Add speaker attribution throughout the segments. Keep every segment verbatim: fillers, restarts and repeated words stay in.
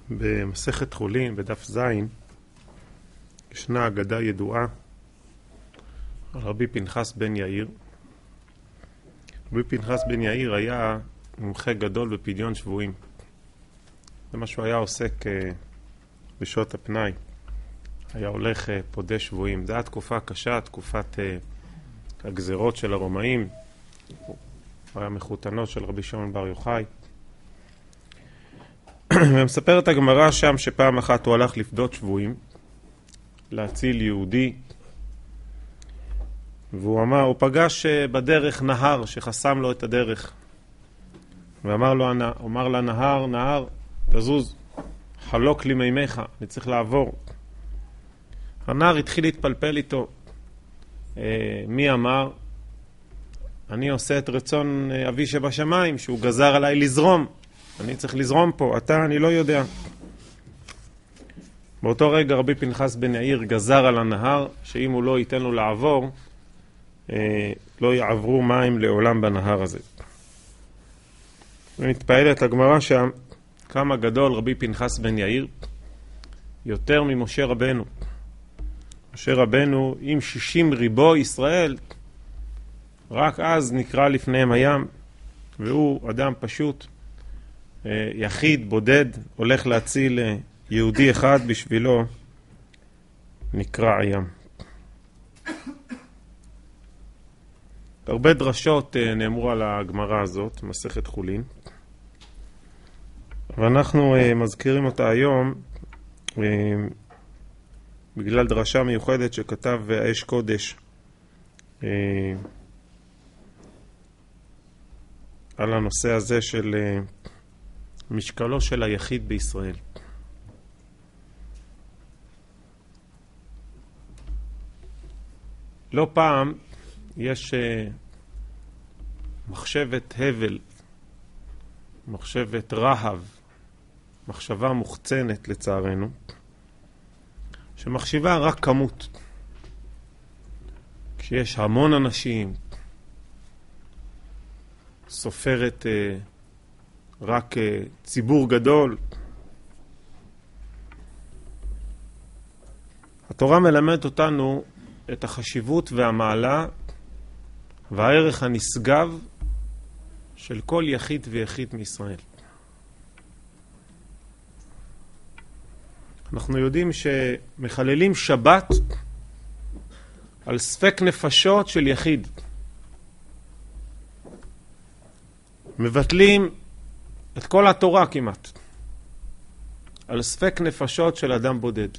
Speaker 1: במסכת חולין, בדף זין, ישנה אגדה ידועה על רבי פנחס בן יאיר. רבי פנחס בן יאיר היה מומחה גדול בפדיון שבויים. זה מה שהוא היה עוסק בשעות הפנאי. היה הולך פודה שבויים. זו הייתה תקופה קשה, תקופת הגזרות של הרומאים. הוא היה מחותנו של רבי שמעון בר יוחאי. ומספרת הגמרא שם שפעם אחת הוא הלך לפדות שבויים, להציל יהודי, והוא אמר, הוא פגש בדרך נהר שחסם לו את הדרך, ואמר לו, אמר לנהר, נהר, תזוז, חלוק לי מימיך, אני צריך לעבור. הנהר התחיל להתפלפל איתו. מי אמר? אני עושה את רצון אבי שבשמיים, שהוא גזר עליי לזרום. אני צריך לזרום פה, אתה, אני לא יודע. באותו רגע רבי פנחס בן יאיר גזר על הנהר, שאם הוא לא ייתן לו לעבור, אה, לא יעברו מים לעולם בנהר הזה. ומתפעלת הגמרא שם, כמה גדול רבי פנחס בן יאיר, יותר ממשה רבנו. משה רבנו עם שישים ריבו ישראל, רק אז נקרא לפניהם הים, והוא אדם פשוט, יחיד, בודד, הולך להציל יהודי אחד, בשבילו נקרא הים. הרבה דרשות נאמרו על הגמרא הזאת, מסכת חולין, ואנחנו מזכירים אותה היום בגלל דרשה מיוחדת שכתב האש קודש על הנושא הזה של משקלו של היחיד בישראל. לא פעם יש מחשבת הבל, מחשבת רהב, מחשבה מוחצנת לצערנו, שמחשיבה רק כמות. כשיש המון אנשים, סופרת רק ציבור גדול. התורה מלמדת אותנו את החשיבות והמעלה והערך הנשגב של כל יחיד ויחיד מישראל. אנחנו יודעים שמחללים שבת על ספק נפשות של יחיד. מבטלים את כל התורה כמעט על ספק נפשות של אדם בודד.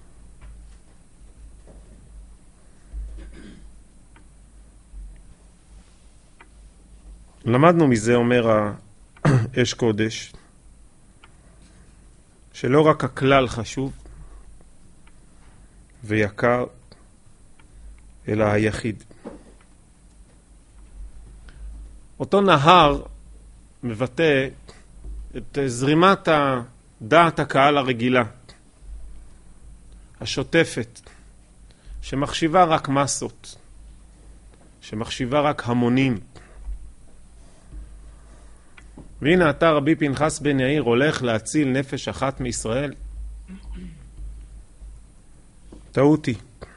Speaker 1: למדנו מזה, אומר האש קודש, שלא רק הכלל חשוב ויקר, אלא היחיד. אותו נהר מבטא את זרימת דעת הקהל הרגילה, השוטפת, שמחשיבה רק מסות, שמחשיבה רק המונים. והנה אתה רבי פנחס בן יאיר הולך להציל נפש אחת מישראל. טעותי.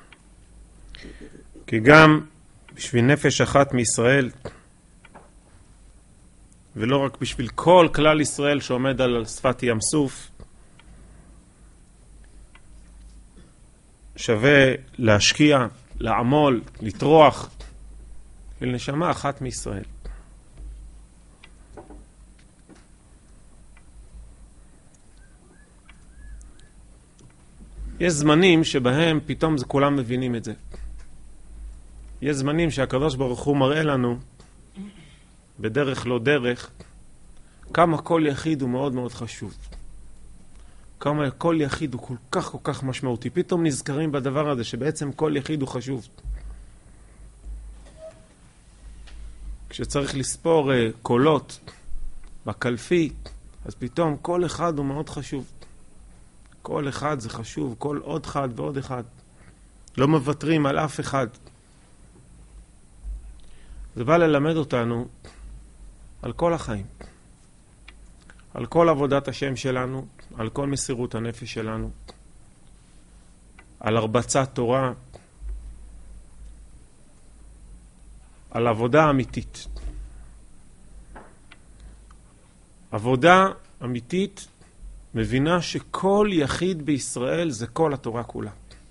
Speaker 1: כי גם בשביל נפש אחת מישראל, ולא רק בשביל כל כלל ישראל שעומד על שפת ים סוף, שווה להשקיע, לעמול, לטרוח, לנשמה אחת מישראל. יש זמנים שבהם פתאום זה כולם מבינים את זה. יש זמנים שהקדוש ברוך הוא מראה לנו בדרך לא דרך כמה כל יחיד הוא מאוד מאוד חשוב, כמה כל יחיד הוא כל כך כל כך משמעותי. פתאום נזכרים בדבר הזה שבעצם כל יחיד הוא חשוב. כשצריך לספור uh, קולות בקלפי, אז פתאום כל אחד הוא מאוד חשוב. כל אחד זה חשוב, כל עוד אחד ועוד אחד, לא מוותרים על אף אחד. זה בא ללמד אותנו על כל החיים, על כל עבודת השם שלנו, על כל מסירות הנפש שלנו, על הרבצת תורה, על עבודה אמיתית. עבודה אמיתית מבינה שכל יחיד בישראל זה כל התורה כולה.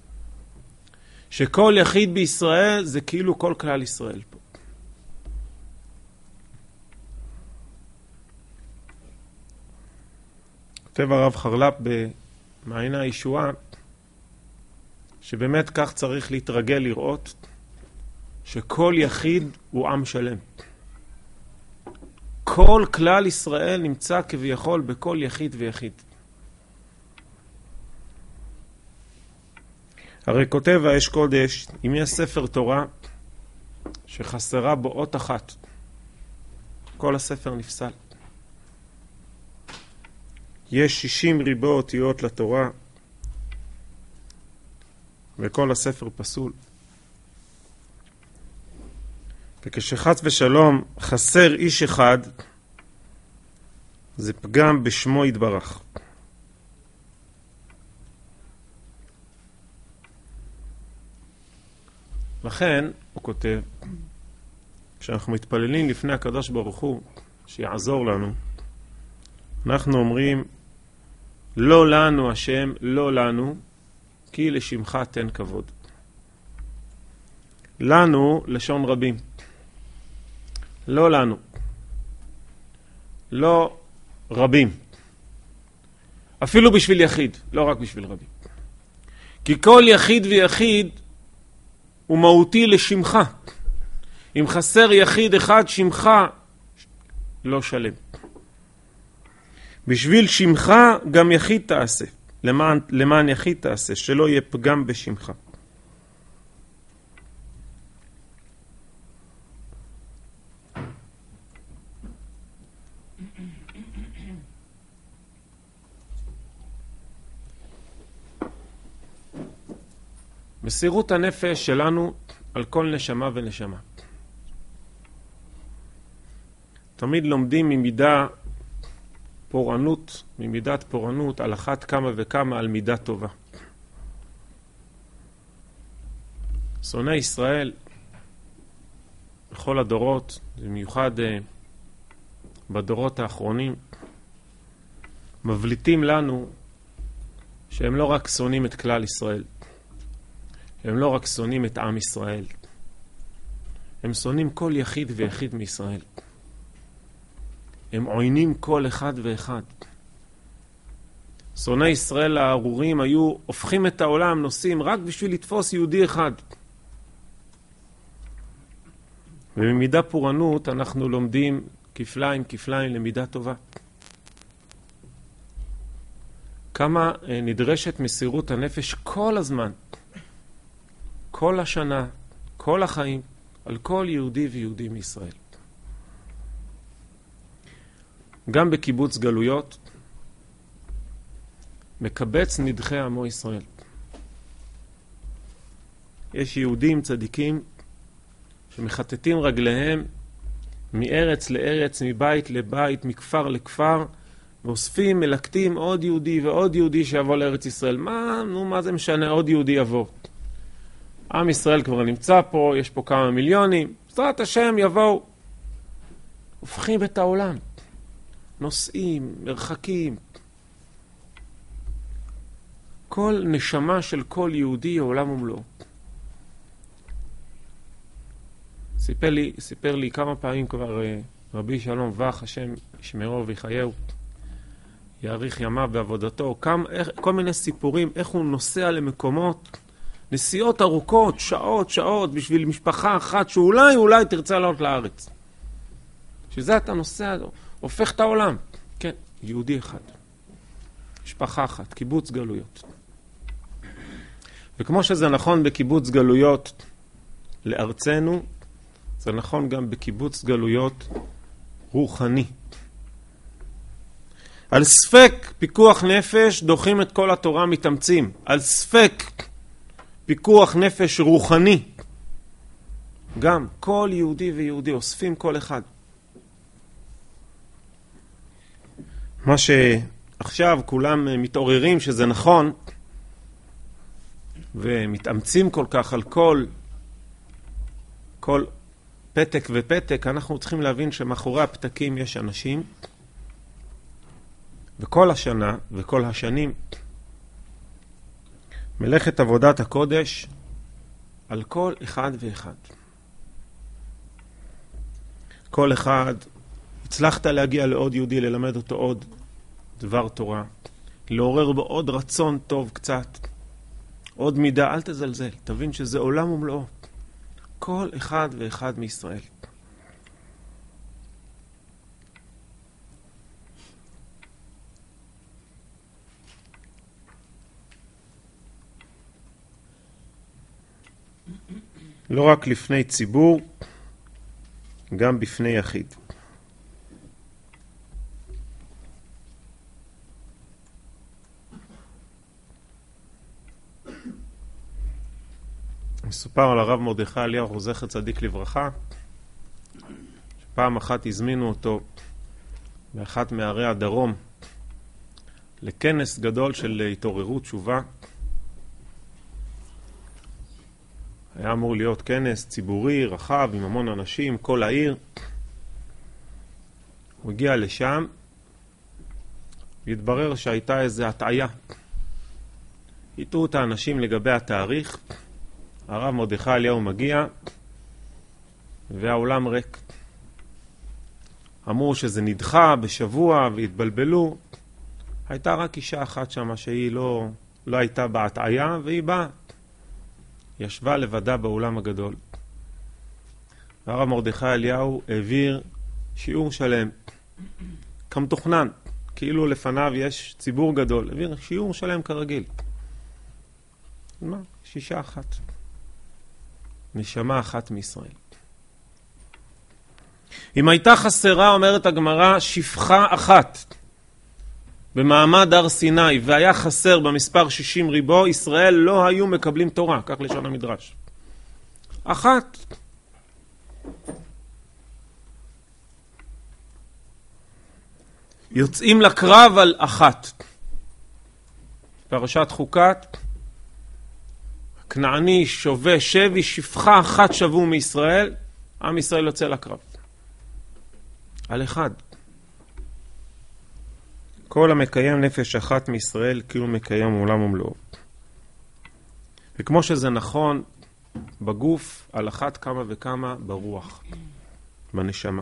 Speaker 1: שכל יחיד בישראל זה כאילו כל כלל ישראל פה. כותב הרב חרל"פ במעייני הישועה, שבאמת כך צריך להתרגל לראות שכל יחיד הוא עם שלם. כל כלל ישראל נמצא כביכול בכל יחיד ויחיד. הרי כותב האש קודש, אם יש ספר תורה שחסרה בו אות אחת, כל הספר נפסל. יש שישים ריבו אותיות לתורה, וכל הספר פסול. וכשחס ושלום חסר איש אחד, זה פגם בשמו יתברך. לכן, הוא כותב, כשאנחנו מתפללים לפני הקדוש ברוך הוא, שיעזור לנו, אנחנו אומרים, לא לנו השם, לא לנו, כי לשמך תן כבוד. לנו, לשון רבים. לא לנו. לא רבים. אפילו בשביל יחיד, לא רק בשביל רבים. כי כל יחיד ויחיד הוא מהותי לשמך. אם חסר יחיד אחד, שמך לא שלם. בשביל שמך גם יחיד תעשה. למען, למען יחיד תעשה, שלא יהיה פגם בשמך. מסירות הנפש שלנו על כל נשמה ונשמה. תמיד לומדים ממידה פורענות, ממידת פורענות, על אחת כמה וכמה על מידה טובה. שונאי ישראל בכל הדורות, במיוחד בדורות האחרונים, מבליטים לנו שהם לא רק שונאים את כלל ישראל, הם לא רק שונאים את עם ישראל, הם שונאים כל יחיד ויחיד מישראל. הם עוינים כל אחד ואחד. שונאי ישראל הארורים היו הופכים את העולם, נוסעים רק בשביל לתפוס יהודי אחד. ובמידה פורענות אנחנו לומדים כפליים כפליים למידה טובה. כמה נדרשת מסירות הנפש כל הזמן, כל השנה, כל החיים, על כל יהודי ויהודי מישראל. גם בקיבוץ גלויות מקבץ נדחי עמו ישראל. יש יהודים צדיקים שמחטטים רגליהם מארץ לארץ, מבית לבית, מכפר לכפר, ואוספים, מלקטים עוד יהודי ועוד יהודי שיבוא לארץ ישראל. מה, נו, מה זה משנה? עוד יהודי יבוא. עם ישראל כבר נמצא פה, יש פה כמה מיליונים, בעזרת השם יבואו. הופכים את העולם. נוסעים, מרחקים. כל נשמה של כל יהודי עולם ומלואו. סיפר לי, סיפר לי כמה פעמים כבר רבי שלום וח, השם ישמרו ויחייהו, יאריך ימיו בעבודתו, כמה, איך, כל מיני סיפורים, איך הוא נוסע למקומות, נסיעות ארוכות, שעות, שעות, בשביל משפחה אחת שאולי, אולי תרצה לעלות לארץ. שזה אתה נוסע, הופך את העולם. כן, יהודי אחד. משפחה אחת, קיבוץ גלויות. וכמו שזה נכון בקיבוץ גלויות לארצנו, זה נכון גם בקיבוץ גלויות רוחני. על ספק פיקוח נפש דוחים את כל התורה מתאמצים. על ספק פיקוח נפש רוחני. גם כל יהודי ויהודי אוספים כל אחד. מה עכשיו כולם מתעוררים שזה נכון, ומתאמצים כל כך על כל, כל פתק ופתק, אנחנו צריכים להבין שמאחורי הפתקים יש אנשים, וכל השנה וכל השנים מלאכת עבודת הקודש על כל אחד ואחד. כל אחד, הצלחת להגיע לעוד יהודי, ללמד אותו עוד דבר תורה, לעורר בו עוד רצון טוב קצת, עוד מידה, אל תזלזל, תבין שזה עולם ומלואו. כל אחד ואחד מישראל. לא רק לפני ציבור, גם בפני יחיד. מסופר על הרב מרדכי אליהו זכר צדיק לברכה, שפעם אחת הזמינו אותו באחת מערי הדרום לכנס גדול של התעוררות תשובה. היה אמור להיות כנס ציבורי, רחב, עם המון אנשים, כל העיר. הוא הגיע לשם, והתברר שהייתה איזו הטעיה. הטעו את האנשים לגבי התאריך, הרב מרדכי אליהו מגיע, והאולם ריק. אמרו שזה נדחה בשבוע והתבלבלו. הייתה רק אישה אחת שם שהיא לא, לא הייתה בהטעיה, והיא באה. ישבה לבדה באולם הגדול. הרב מרדכי אליהו העביר שיעור שלם, כמתוכנן, כאילו לפניו יש ציבור גדול, העביר שיעור שלם כרגיל. מה? שישה אחת. נשמה אחת מישראל. אם הייתה חסרה, אומרת הגמרא, שפחה אחת במעמד הר סיני, והיה חסר במספר שישים ריבו, ישראל לא היו מקבלים תורה, כך לשון המדרש. אחת. יוצאים לקרב על אחת. פרשת חוקת, כנעני שווה שבי, שפחה אחת שבו מישראל, עם ישראל יוצא לקרב. על אחד. כל המקיים נפש אחת מישראל כאילו מקיים עולם ומלואו. וכמו שזה נכון בגוף, על אחת כמה וכמה ברוח, בנשמה.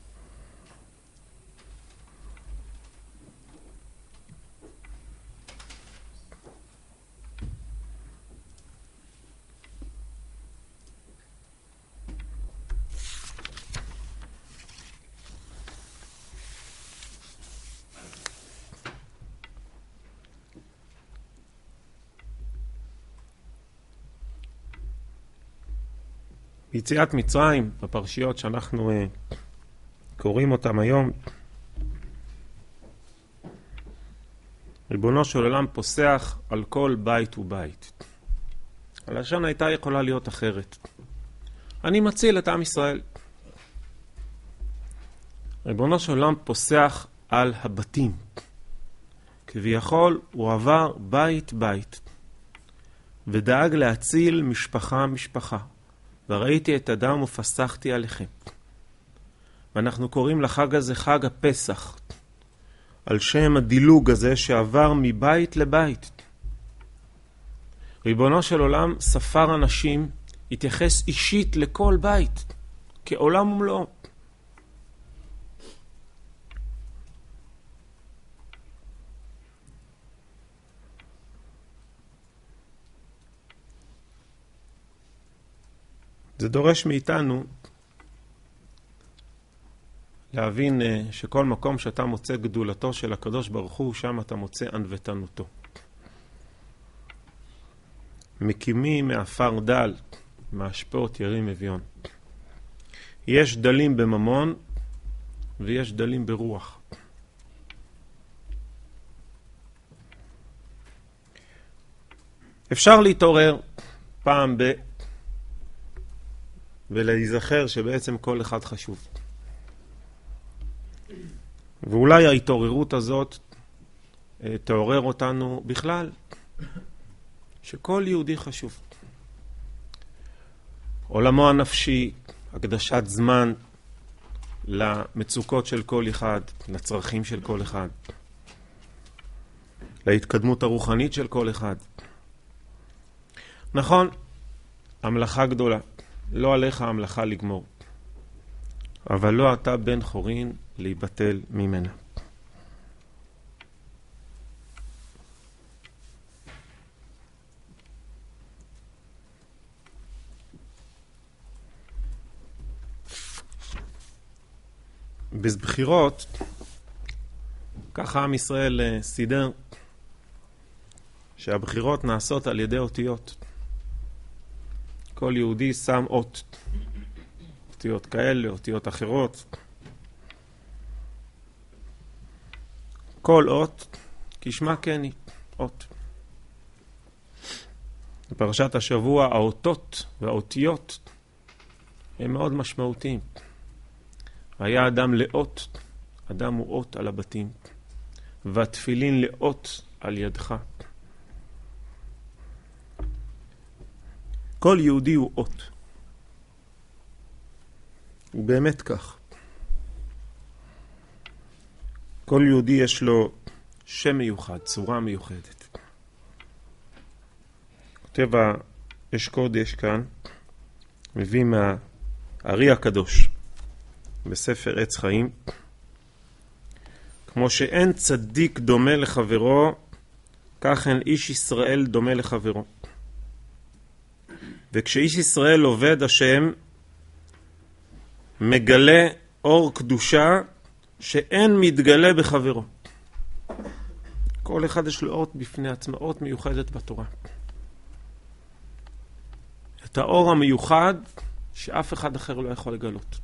Speaker 1: ביציאת מצרים, בפרשיות שאנחנו uh, קוראים אותם היום, ריבונו של עולם פוסח על כל בית ובית. הלשון הייתה יכולה להיות אחרת. אני מציל את עם ישראל. ריבונו של עולם פוסח על הבתים. כביכול הוא עבר בית בית, ודאג להציל משפחה משפחה. וראיתי את הדם ופסחתי עליכם. ואנחנו קוראים לחג הזה חג הפסח, על שם הדילוג הזה שעבר מבית לבית. ריבונו של עולם ספר אנשים, התייחס אישית לכל בית, כעולם ומלואו. זה דורש מאיתנו להבין שכל מקום שאתה מוצא גדולתו של הקדוש ברוך הוא, שם אתה מוצא ענוותנותו. מקימים מאפר דל, מהשפעות ירים אביון. יש דלים בממון ויש דלים ברוח. אפשר להתעורר פעם ב... ולהיזכר שבעצם כל אחד חשוב. ואולי ההתעוררות הזאת תעורר אותנו בכלל, שכל יהודי חשוב. עולמו הנפשי, הקדשת זמן למצוקות של כל אחד, לצרכים של כל אחד, להתקדמות הרוחנית של כל אחד. נכון, המלאכה גדולה, לא עליך המלאכה לגמור, אבל לא אתה בן חורין להיבטל ממנה. בבחירות, ככה עם ישראל סידר, שהבחירות נעשות על ידי אותיות. כל יהודי שם אות, אותיות כאלה, אותיות אחרות. כל אות, כשמה כן היא, אות. בפרשת השבוע, האותות והאותיות הם מאוד משמעותיים. היה אדם לאות, אדם הוא אות על הבתים, והתפילין לאות על ידך. כל יהודי הוא אות. הוא באמת כך. כל יהודי יש לו שם מיוחד, צורה מיוחדת. כותב האש קודש כאן, מביא מהארי הקדוש, בספר עץ חיים, כמו שאין צדיק דומה לחברו, כך אין איש ישראל דומה לחברו. וכשאיש ישראל עובד השם, מגלה אור קדושה שאין מתגלה בחברו. כל אחד יש לו אות בפני עצמה, אות מיוחדת בתורה. את האור המיוחד שאף אחד אחר לא יכול לגלות.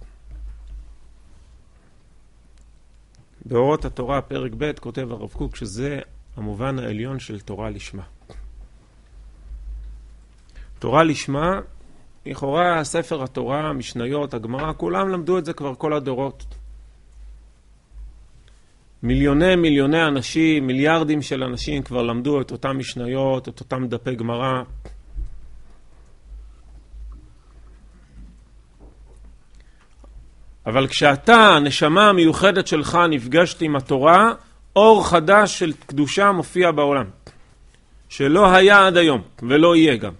Speaker 1: באורות התורה, פרק ב', כותב הרב קוק, שזה המובן העליון של תורה לשמה. תורה לשמה, לכאורה ספר התורה, המשניות, הגמרא, כולם למדו את זה כבר כל הדורות. מיליוני מיליוני אנשים, מיליארדים של אנשים כבר למדו את אותם משניות, את אותם דפי גמרא. אבל כשאתה, הנשמה המיוחדת שלך, נפגשת עם התורה, אור חדש של קדושה מופיע בעולם. שלא היה עד היום, ולא יהיה גם.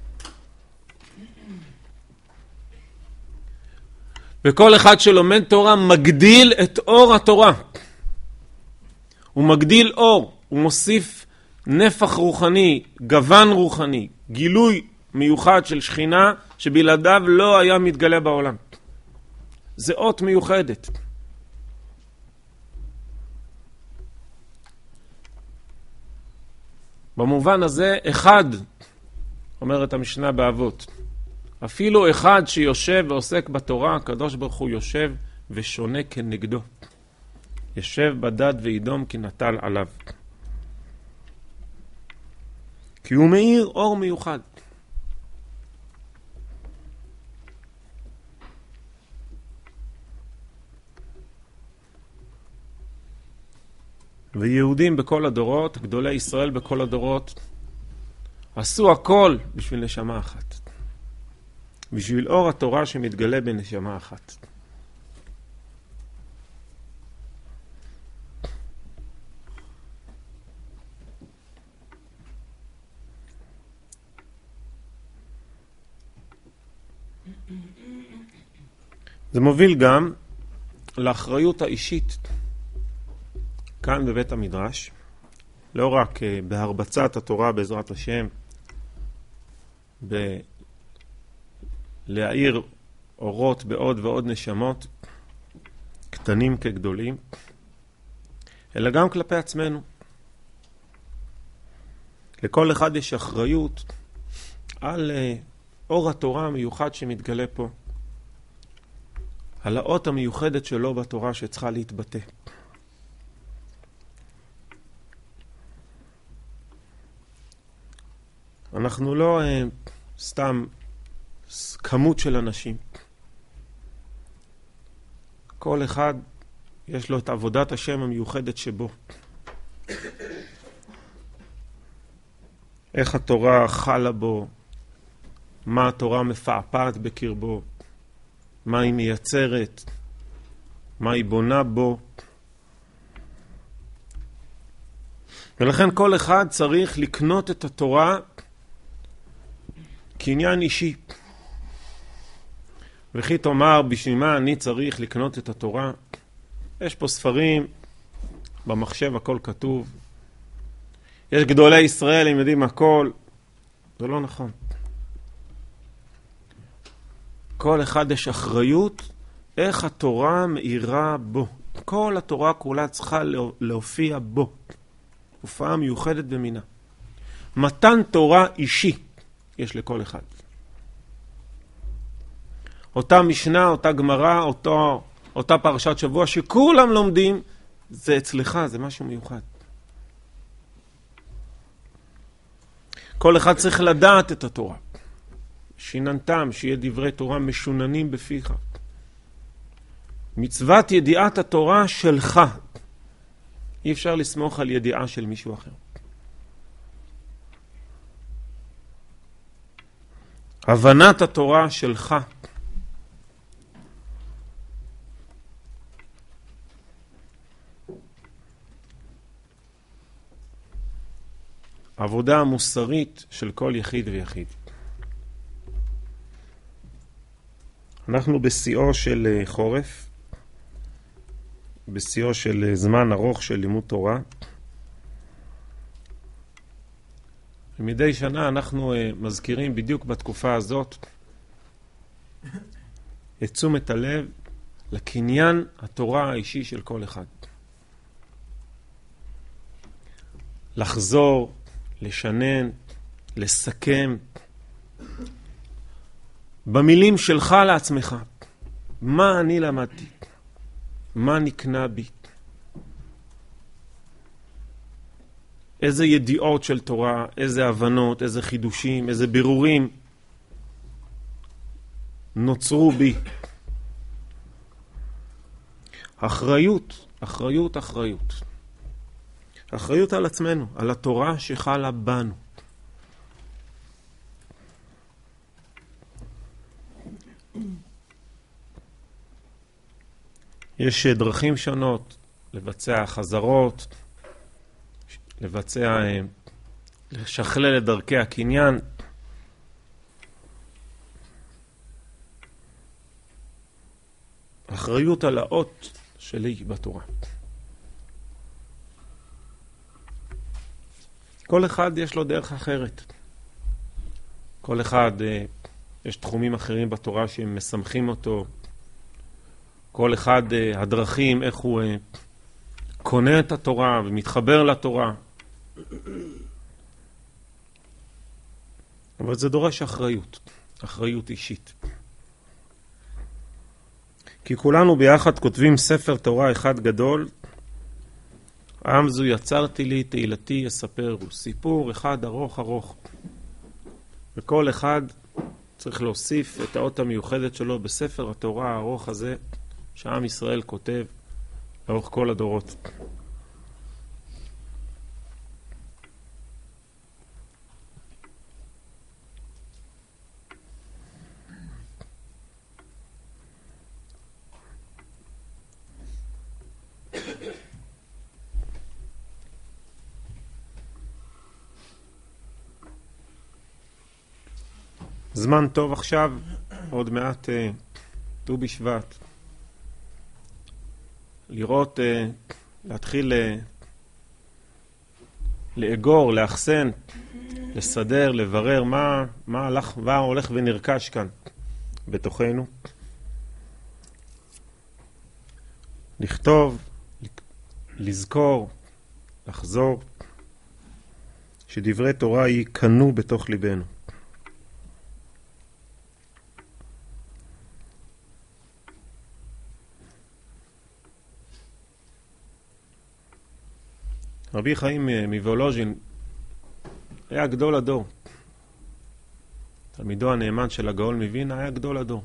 Speaker 1: וכל אחד שלומד תורה מגדיל את אור התורה. הוא מגדיל אור, הוא מוסיף נפח רוחני, גוון רוחני, גילוי מיוחד של שכינה שבלעדיו לא היה מתגלה בעולם. זה אות מיוחדת. במובן הזה, אחד, אומרת המשנה באבות, אפילו אחד שיושב ועוסק בתורה, הקדוש ברוך הוא יושב ושונה כנגדו. יושב בדד וידום כי נטל עליו. כי הוא מאיר אור מיוחד. ויהודים בכל הדורות, גדולי ישראל בכל הדורות, עשו הכל בשביל נשמה אחת. בשביל אור התורה שמתגלה בנשמה אחת. זה מוביל גם לאחריות האישית כאן בבית המדרש, לא רק בהרבצת התורה בעזרת השם, בלהאיר אורות בעוד ועוד נשמות, קטנים כגדולים, אלא גם כלפי עצמנו. לכל אחד יש אחריות על אור התורה המיוחד שמתגלה פה, על האות המיוחדת שלו בתורה שצריכה להתבטא. אנחנו לא uh, סתם כמות של אנשים. כל אחד יש לו את עבודת השם המיוחדת שבו. איך התורה חלה בו, מה התורה מפעפעת בקרבו, מה היא מייצרת, מה היא בונה בו. ולכן כל אחד צריך לקנות את התורה כעניין אישי. וכי תאמר, בשביל מה אני צריך לקנות את התורה? יש פה ספרים, במחשב הכל כתוב. יש גדולי ישראל, הם יודעים הכל. זה לא נכון. כל אחד יש אחריות איך התורה מאירה בו. כל התורה כולה צריכה להופיע בו. הופעה מיוחדת במינה. מתן תורה אישי יש לכל אחד. אותה משנה, אותה גמרא, אותו, אותה פרשת שבוע שכולם לומדים, זה אצלך, זה משהו מיוחד. כל אחד צריך לדעת את התורה. שיננתם, שיהיה דברי תורה משוננים בפיך. מצוות ידיעת התורה שלך. אי אפשר לסמוך על ידיעה של מישהו אחר. הבנת התורה שלך. עבודה המוסרית של כל יחיד ויחיד. אנחנו בשיאו של חורף, בשיאו של זמן ארוך של לימוד תורה. ומדי שנה אנחנו מזכירים בדיוק בתקופה הזאת את תשומת הלב לקניין התורה האישי של כל אחד. לחזור, לשנן, לסכם במילים שלך לעצמך. מה אני למדתי? מה נקנה בי? איזה ידיעות של תורה, איזה הבנות, איזה חידושים, איזה בירורים נוצרו בי. אחריות, אחריות, אחריות. אחריות על עצמנו, על התורה שחלה בנו. יש דרכים שונות לבצע חזרות, לבצע, לשכלל את דרכי הקניין. אחריות על האות שלי בתורה. כל אחד יש לו דרך אחרת. כל אחד, יש תחומים אחרים בתורה שהם מסמכים אותו. כל אחד, הדרכים, איך הוא קונה את התורה ומתחבר לתורה. אבל זה דורש אחריות, אחריות אישית. כי כולנו ביחד כותבים ספר תורה אחד גדול. עם זו יצרתי לי, תהילתי יספרו. סיפור אחד ארוך ארוך. וכל אחד צריך להוסיף את האות המיוחדת שלו בספר התורה הארוך הזה, שעם ישראל כותב לאורך כל הדורות. זמן טוב עכשיו, עוד מעט ט"ו בשבט. לראות, להתחיל לאגור, לאחסן, לסדר, לברר מה, מה הלך, מה הולך ונרכש כאן בתוכנו. לכתוב, לזכור, לחזור, שדברי תורה ייכנו בתוך ליבנו. רבי חיים מוולוז'ין היה גדול הדור. תלמידו הנאמן של הגאול מווינה היה גדול הדור.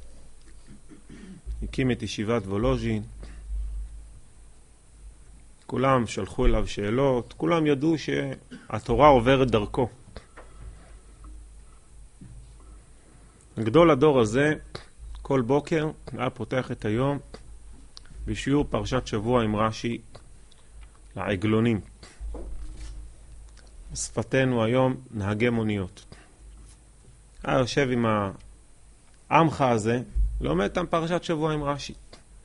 Speaker 1: הקים את ישיבת וולוז'ין. כולם שלחו אליו שאלות, כולם ידעו שהתורה עוברת דרכו. גדול הדור הזה, כל בוקר היה פותח את היום בשיעור פרשת שבוע עם רש"י לעגלונים. שפתנו היום נהגי מוניות. היה יושב עם העמך הזה, לומד את פרשת שבוע עם רש"י.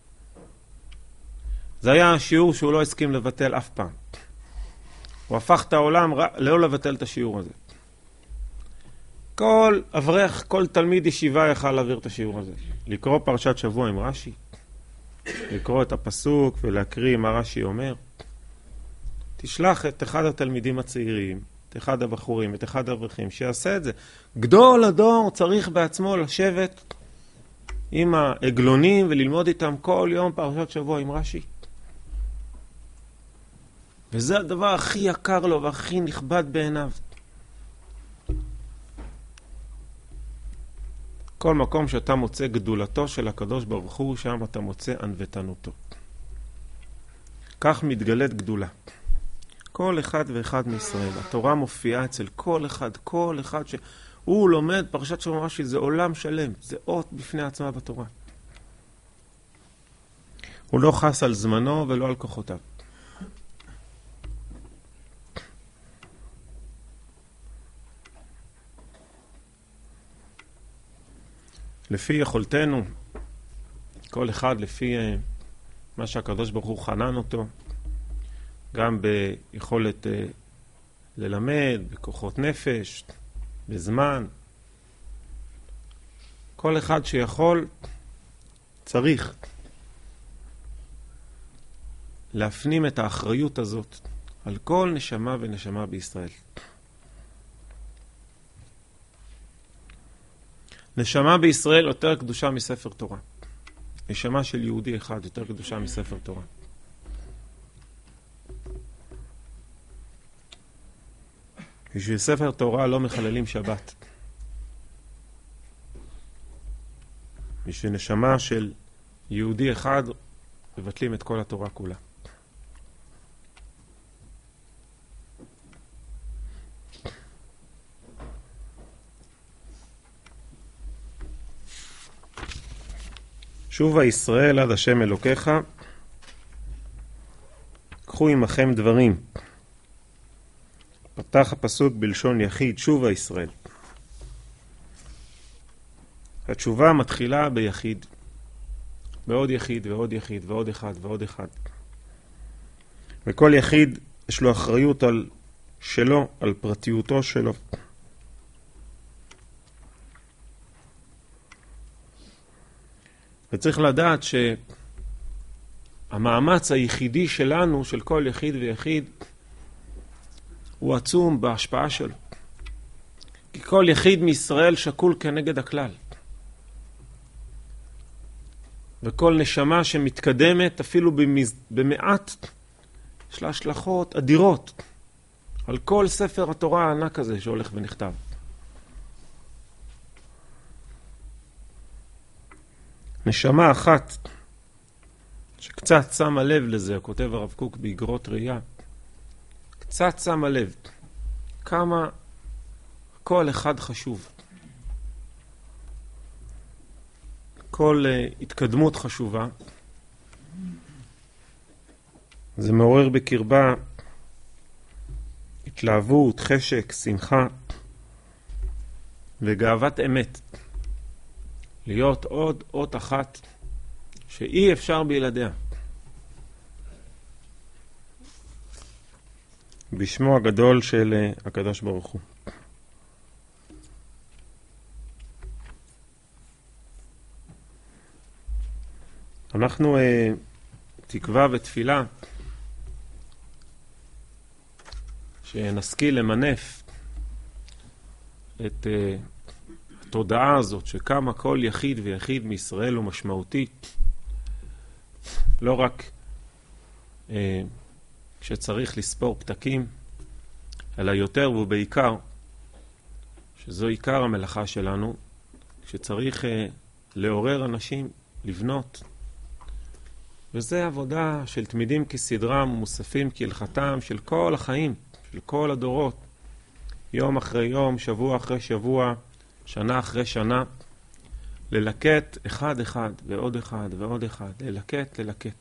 Speaker 1: זה היה שיעור שהוא לא הסכים לבטל אף פעם. הוא הפך את העולם לא לבטל את השיעור הזה. כל אברך, כל תלמיד ישיבה יכל להעביר את השיעור הזה. לקרוא פרשת שבוע עם רש"י, לקרוא את הפסוק ולהקריא מה רש"י אומר. תשלח את אחד התלמידים הצעירים, את אחד הבחורים, את אחד האברכים, שיעשה את זה. גדול הדור צריך בעצמו לשבת עם העגלונים וללמוד איתם כל יום פרשת שבוע עם רש"י. וזה הדבר הכי יקר לו והכי נכבד בעיניו. כל מקום שאתה מוצא גדולתו של הקדוש ברוך הוא, שם אתה מוצא ענוותנותו. כך מתגלית גדולה. כל אחד ואחד מישראל. התורה מופיעה אצל כל אחד, כל אחד שהוא לומד פרשת שבוע עם רש"י, זה עולם שלם, זה אות בפני עצמה בתורה. הוא לא חס על זמנו ולא על כוחותיו. לפי יכולתנו, כל אחד לפי מה שהקדוש ברוך הוא חנן אותו, גם ביכולת ללמד, בכוחות נפש, בזמן. כל אחד שיכול, צריך להפנים את האחריות הזאת על כל נשמה ונשמה בישראל. נשמה בישראל יותר קדושה מספר תורה. נשמה של יהודי אחד יותר קדושה מספר תורה. בשביל ספר תורה לא מחללים שבת. בשביל נשמה של יהודי אחד מבטלים את כל התורה כולה. שובה ישראל עד השם אלוקיך, קחו עמכם דברים. פתח הפסוק בלשון יחיד, שובה ישראל. התשובה מתחילה ביחיד, בעוד יחיד ועוד יחיד ועוד אחד ועוד אחד. וכל יחיד יש לו אחריות על שלו, על פרטיותו שלו. וצריך לדעת שהמאמץ היחידי שלנו, של כל יחיד ויחיד, הוא עצום בהשפעה שלו. כי כל יחיד מישראל שקול כנגד הכלל. וכל נשמה שמתקדמת, אפילו במז... במעט, יש לה השלכות אדירות על כל ספר התורה הענק הזה שהולך ונכתב. נשמה אחת שקצת שמה לב לזה, כותב הרב קוק באגרות ראייה, קצת שמה לב כמה כל אחד חשוב, כל uh, התקדמות חשובה, זה מעורר בקרבה התלהבות, חשק, שמחה וגאוות אמת. להיות עוד אות אחת שאי אפשר בלעדיה. בשמו הגדול של הקדוש ברוך הוא. אנחנו אה, תקווה ותפילה שנשכיל למנף את אה, התודעה הזאת שכמה כל יחיד ויחיד מישראל הוא משמעותי, לא רק אה, כשצריך לספור פתקים, אלא יותר ובעיקר, שזו עיקר המלאכה שלנו, כשצריך אה, לעורר אנשים, לבנות, וזה עבודה של תמידים כסדרם ומוספים כהלכתם של כל החיים, של כל הדורות. יום אחרי יום, שבוע אחרי שבוע, שנה אחרי שנה. ללקט אחד אחד ועוד אחד ועוד אחד. ללקט, ללקט.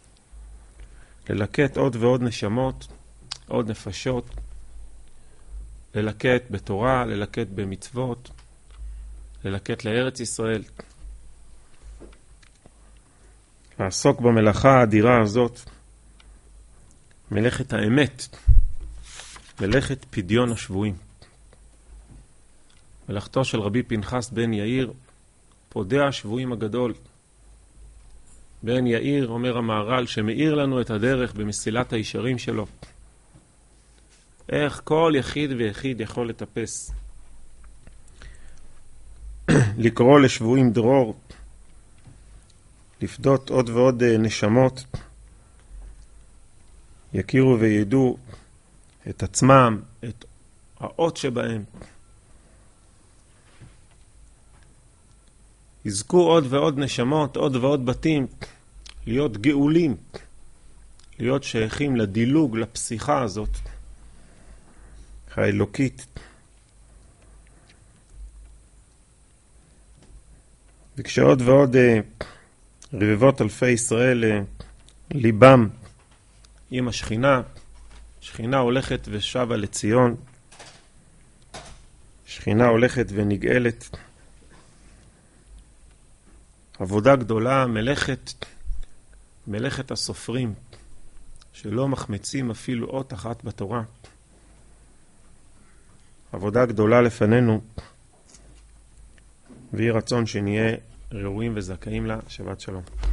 Speaker 1: ללקט עוד ועוד נשמות, עוד נפשות. ללקט בתורה, ללקט במצוות. ללקט לארץ ישראל. לעסוק במלאכה האדירה הזאת, מלאכת האמת, מלאכת פדיון השבויים. מלאכתו של רבי פנחס בן יאיר, פודע השבויים הגדול. בן יאיר, אומר המהר"ל, שמאיר לנו את הדרך במסילת הישרים שלו. איך כל יחיד ויחיד יכול לטפס. לקרוא לשבויים דרור, לפדות עוד ועוד נשמות, יכירו וידעו את עצמם, את האות שבהם. יזכו עוד ועוד נשמות, עוד ועוד בתים, להיות גאולים, להיות שייכים לדילוג, לפסיכה הזאת, האלוקית. וכשעוד ועוד רבבות אלפי ישראל ליבם עם השכינה, שכינה הולכת ושבה לציון, שכינה הולכת ונגאלת. עבודה גדולה, מלאכת, מלאכת הסופרים, שלא מחמצים אפילו אות אחת בתורה. עבודה גדולה לפנינו, ויהי רצון שנהיה ראויים וזכאים לה. שבת שלום.